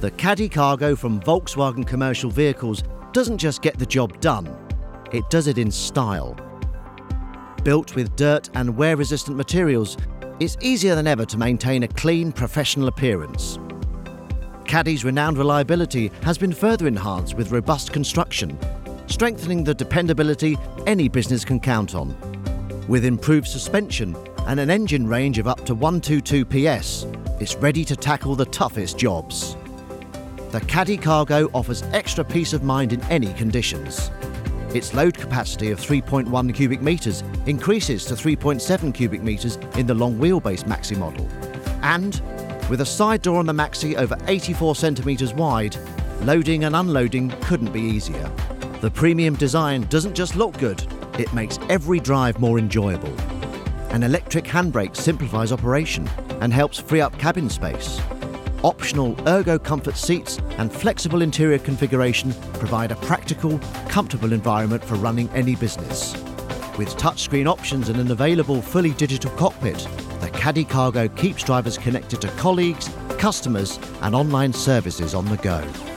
The Caddy Cargo from Volkswagen Commercial Vehicles doesn't just get the job done, it does it in style. Built with dirt and wear-resistant materials, it's easier than ever to maintain a clean, professional appearance. Caddy's renowned reliability has been further enhanced with robust construction, strengthening the dependability any business can count on. With improved suspension and an engine range of up to 122 PS, it's ready to tackle the toughest jobs. The Caddy Cargo offers extra peace of mind in any conditions. Its load capacity of 3.1 cubic metres increases to 3.7 cubic metres in the long wheelbase Maxi model. And, with a side door on the Maxi over 84 centimetres wide, loading and unloading couldn't be easier. The premium design doesn't just look good, it makes every drive more enjoyable. An electric handbrake simplifies operation and helps free up cabin space. Optional Ergo Comfort seats and flexible interior configuration provide a practical, comfortable environment for running any business. With touchscreen options and an available fully digital cockpit, the Caddy Cargo keeps drivers connected to colleagues, customers and online services on the go.